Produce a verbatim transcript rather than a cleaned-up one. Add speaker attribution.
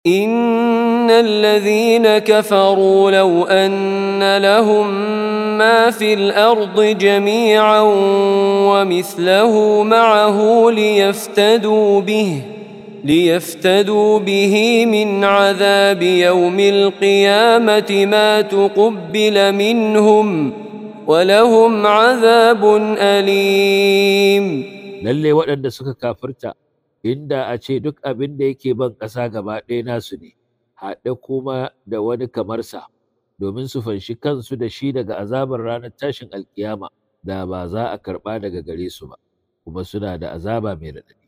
Speaker 1: إن الذين كفروا لو أن لهم ما في الأرض جميعا ومثله معه ليفتدوا به ليفتدوا به من عذاب يوم القيامة ما تقبل منهم ولهم عذاب أليم.
Speaker 2: lalle waɗanda suka kafirta inda a ce duk abin da yake ban ƙasa gaba ɗaya nasu ne, haɗe kuma da wani kamarsa, domin su fanshi kansu da shi daga azabar ranar tashin alkiyama, da ba za a karɓa daga gare su ba, kuma suna da azaba mai raɗaɗi.